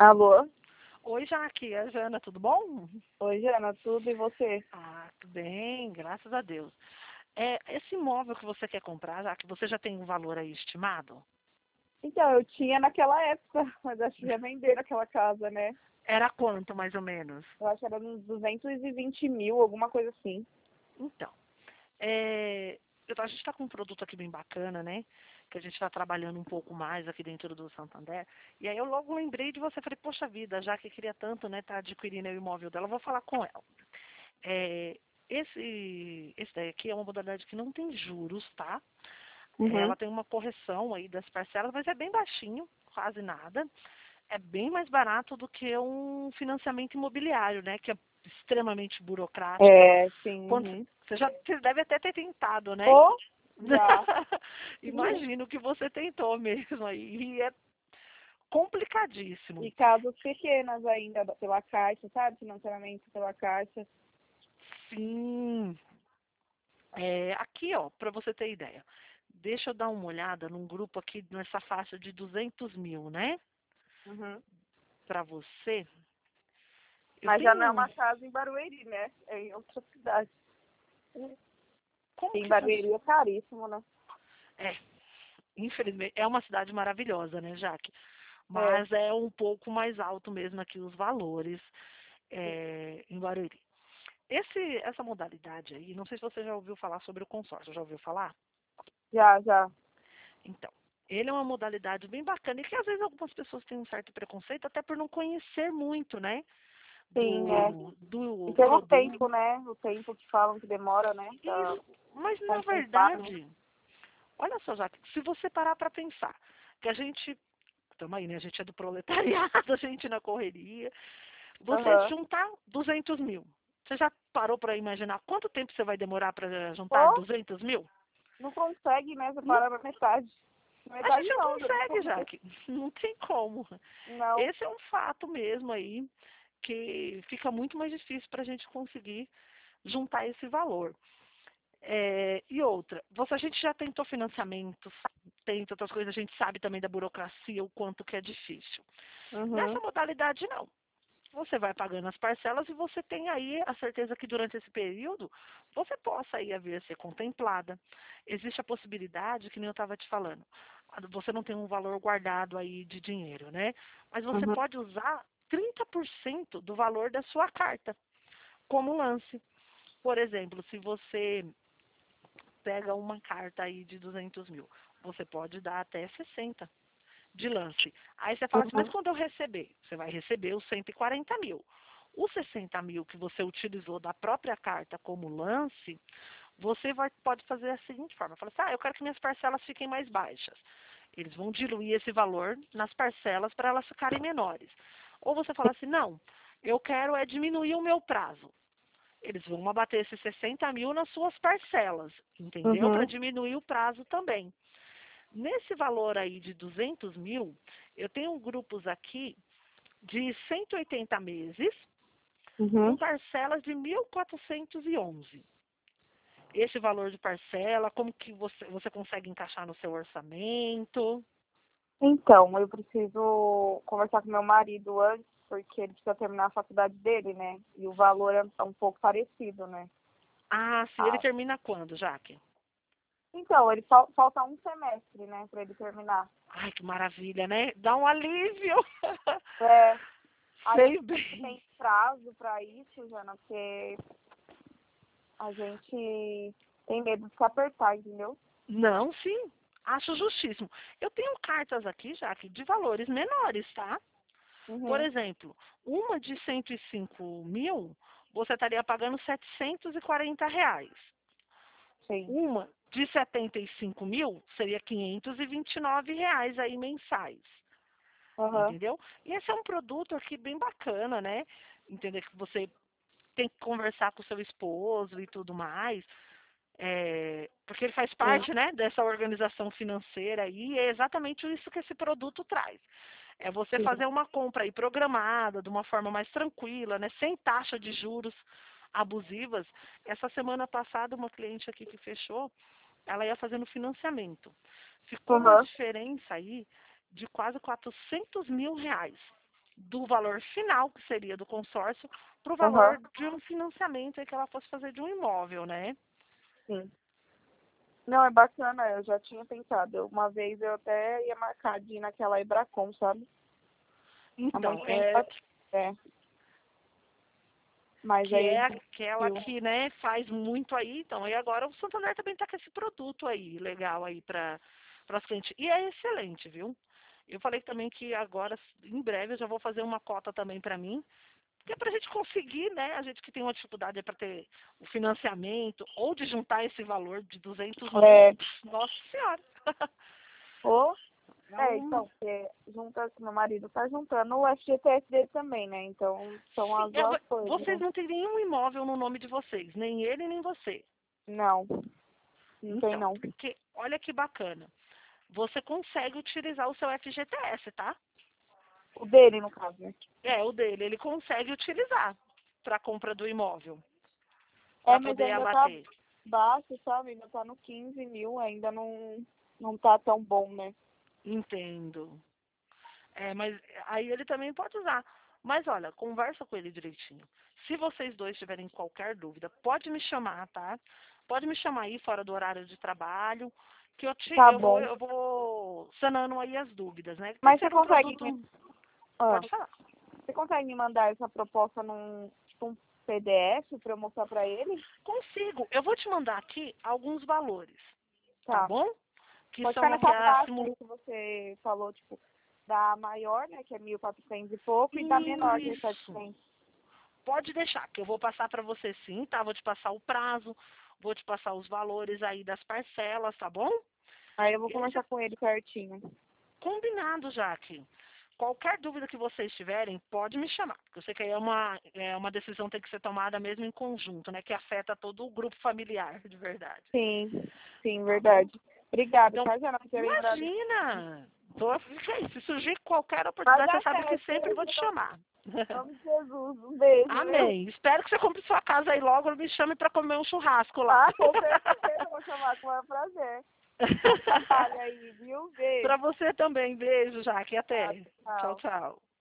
Alô? Oi, Jaque, é a Jana, tudo bom? Oi, Jana, tudo e você? Tudo bem, graças a Deus. Esse imóvel que você quer comprar, Jaque, você já tem um valor aí estimado? Então, eu tinha naquela época, mas acho que já venderam aquela casa, né? Era quanto, mais ou menos? Eu acho que era uns 220 mil, alguma coisa assim. Então, a gente está com um produto aqui bem bacana, né? Que a gente está trabalhando um pouco mais aqui dentro do Santander. E aí eu logo lembrei de você, falei, poxa vida, já que queria tanto, né, tá adquirindo o imóvel dela, eu vou falar com ela. É, esse daí aqui é uma modalidade que não tem juros, tá? Uhum. Ela tem uma correção aí das parcelas, mas é bem baixinho, quase nada. É bem mais barato do que um financiamento imobiliário, né? Que é extremamente burocrático. É, sim. Uhum. Você deve até ter tentado, né? Ou já. Imagino que você tentou mesmo aí. E é complicadíssimo. E casas pequenas ainda, pela Caixa, sabe? Financiamento pela Caixa. Sim. Aqui, ó, para você ter ideia. Deixa eu dar uma olhada num grupo aqui nessa faixa de 200 mil, né? Uhum. Para você. Eu Mas já tenho não é um. uma casa em Barueri, né? É em outra cidade. Como Em que funciona? Barueri é caríssimo, né? É, infelizmente, é uma cidade maravilhosa, né, Jaque? É. Mas é um pouco mais alto mesmo aqui os valores em Barueri. Essa modalidade aí, não sei se você já ouviu falar sobre o consórcio, já ouviu falar? Já, já. Então, ele é uma modalidade bem bacana e que às vezes algumas pessoas têm um certo preconceito, até por não conhecer muito, né, Sim, é. E do pelo produto. tempo, né? O tempo que falam que demora, né? Pra Isso, mas na compensar, né? verdade, olha só, Jaque, se você parar para pensar, que a gente, estamos aí, né, a gente é do proletariado, a gente na correria, você Aham. juntar 200 mil, você já parou para imaginar quanto tempo você vai demorar para juntar Ou 200 mil? não consegue, né? Você Não, para na metade. a Metade gente não não, já consegue, começa. Jaque. Não tem como. Não. Esse é um fato mesmo aí, que fica muito mais difícil para a gente conseguir juntar esse valor. E outra, a gente já tentou financiamentos, tenta outras coisas, a gente sabe também da burocracia, o quanto que é difícil. Nessa Uhum. modalidade, não. Você vai pagando as parcelas e você tem aí a certeza que durante esse período você possa aí vir a ser contemplada. Existe a possibilidade, que nem eu estava te falando, você não tem um valor guardado aí de dinheiro, né? Mas você Uhum. pode usar 30% do valor da sua carta como lance. Por exemplo, se você pega uma carta aí de 200 mil, você pode dar até 60 de lance. Aí você fala assim, mas Uhum. quando eu receber? Você vai receber os 140 mil. Os 60 mil que você utilizou da própria carta como lance, pode fazer a seguinte forma. Fala assim, eu quero que minhas parcelas fiquem mais baixas. Eles vão diluir esse valor nas parcelas para elas ficarem menores. Ou você fala assim, não, eu quero diminuir o meu prazo. Eles vão abater esses 60 mil nas suas parcelas, entendeu? Para Uhum. diminuir o prazo também. Nesse valor aí de 200 mil, eu tenho grupos aqui de 180 meses com Uhum. parcelas de 1.411. Esse valor de parcela, como que você consegue encaixar no seu orçamento? Então, eu preciso conversar com meu marido antes, porque ele precisa terminar a faculdade dele, né? E o valor é um pouco parecido, né? Ah, sim, ele Ah, termina quando, Jaque? então, ele falta um semestre, né, para ele terminar. Ai, que maravilha, né? Dá um alívio. É, aí Sei tem bem. prazo para isso, Jana, porque a gente tem medo de se apertar, entendeu? Não, sim. Acho justíssimo. Eu tenho cartas aqui, Jaque, de valores menores, tá? Por Uhum. exemplo, uma de 105 mil, você estaria pagando R$ 740. Sim. Uma de 75 mil seria R$ 529 aí mensais, Aham. entendeu? E esse é um produto aqui bem bacana, né? Entender que você tem que conversar com o seu esposo e tudo mais, porque ele faz Sim. parte, né, dessa organização financeira e é exatamente isso que esse produto traz. É você Sim. fazer uma compra aí programada, de uma forma mais tranquila, né? Sem taxa de juros abusivas. Essa semana passada, uma cliente aqui que fechou, ela ia fazendo financiamento. Ficou uma Aham. diferença aí de quase R$ 400 mil. do valor final, que seria do consórcio, para o valor Aham, de um financiamento aí que ela fosse fazer de um imóvel, né? sim. Não, é bacana, eu já tinha pensado. Uma vez eu até ia marcar de ir naquela Ibracon, sabe? Há muito Então, tempo. É, mas que aí é ele aquela desistiu. que, né, faz muito aí. Então, e agora o Santander também está com esse produto aí, legal aí para as clientes. E é excelente, viu? Eu falei também que agora, em breve, eu já vou fazer uma cota também para mim, porque é para a gente conseguir, né, a gente que tem uma dificuldade para ter o financiamento ou de juntar esse valor de 200 mil, É, nossa senhora. ou, É um, então, porque junta, meu marido tá juntando o FGTS dele também, né? Então, são sim, as duas vocês coisas. não têm nenhum imóvel no nome de vocês, nem ele nem você. Não, não tem Então, não. porque olha que bacana. Você consegue utilizar o seu FGTS, tá? O dele, no caso, né? É, o dele, ele consegue utilizar para a compra do imóvel, É, para mas poder ainda tá abater. baixo, sabe? Ainda tá no 15 mil, ainda não tá tão bom, né? Entendo. É, mas aí ele também pode usar. Mas olha, conversa com ele direitinho. Se vocês dois tiverem qualquer dúvida, pode me chamar, tá? Pode me chamar aí fora do horário de trabalho, que Tá eu vou, bom. eu vou sanando aí as dúvidas, né? Tem que Mas ser um produto. ah, Pode falar. você consegue me mandar essa proposta num, tipo, um PDF pra eu mostrar pra ele? Consigo. Eu vou te mandar aqui alguns valores, tá Tá. bom? Que Pode ficar são aqui nessa a faixa aí que você falou, tipo, da maior, né, que é 1.400 e pouco, e da menor, que é Isso. 700. Pode deixar, que eu vou passar para você sim, tá? Vou te passar o prazo, vou te passar os valores aí das parcelas, tá bom? Aí eu vou E aí você, conversar com ele certinho. combinado, Jaque. Qualquer dúvida que vocês tiverem, pode me chamar. Porque eu sei que aí é uma decisão que tem que ser tomada mesmo em conjunto, né? Que afeta todo o grupo familiar, de verdade. Sim, sim, Tá bom? verdade. Obrigada, Então, tá, Jana, por ter lembrado. imagina! Fica aí. Se surgir qualquer Vai oportunidade, você dar sabe que certo. sempre vou te chamar. Em nome de Jesus. Um beijo, viu? Amém. Espero que você compre sua casa aí logo e me chame para comer um churrasco lá. Ah, com certeza, vou chamar com o maior prazer. Bom trabalho aí, viu? Para Beijo. você também. Beijo, Jaque. Tá, Até. Tchau, tchau. tchau.